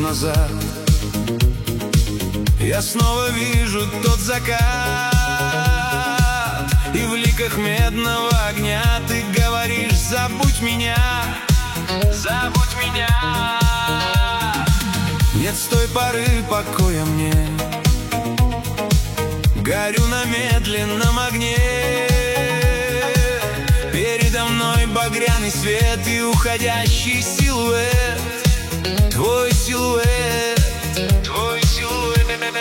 назад я снова вижу тот закат, и в ликах медного огня ты говоришь: забудь меня, забудь меня. Нет с той поры покоя мне, горю на медленном огне. Передо мной багряный свет и уходящий силуэт, твой силуэт, твой силуэт.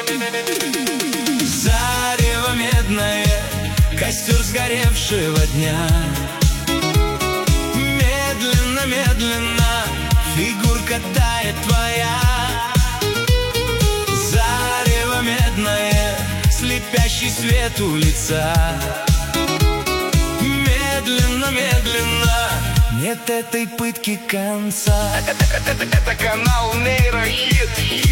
Зарево медное, костер сгоревшего дня. Медленно, медленно фигурка тает твоя. Зарево медное, слепящий свет у лица. Медленно, медленно, нет этой пытки конца. Это канал Нейрохит.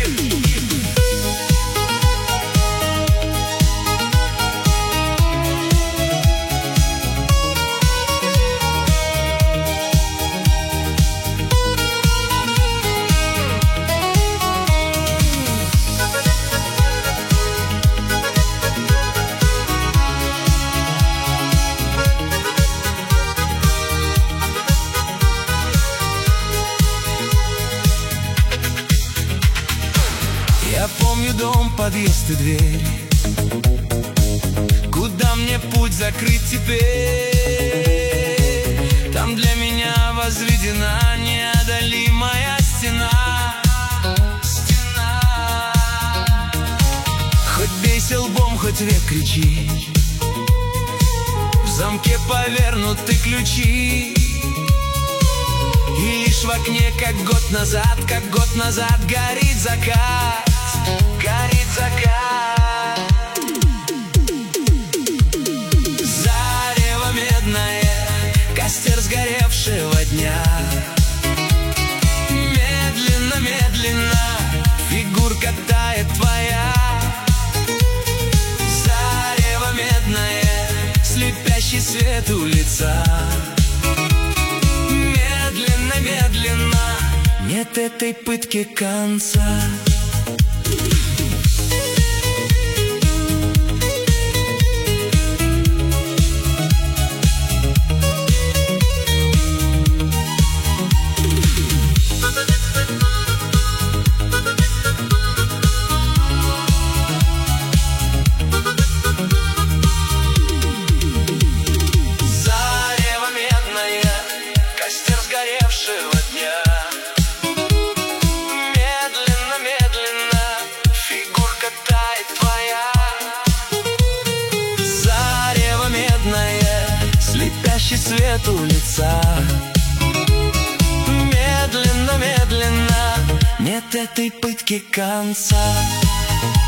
Я помню дом, подъезд и дверь, куда мне путь закрыть теперь. Там для меня возведена неодолимая стена. Стена. Хоть бейся лбом, хоть век кричи, в замке повернуты ключи. И лишь в окне, как год назад горит закат. Горит закат. Зарево медное, костер сгоревшего дня. Медленно, медленно фигурка тает твоя. Зарево медное, слепящий свет у лица. Медленно, медленно, нет этой пытки конца. Сгоревшего дня. Медленно, медленно фигурка тает твоя. Зарево медное, слепящий свет у лица. Медленно, медленно, нет этой пытки конца.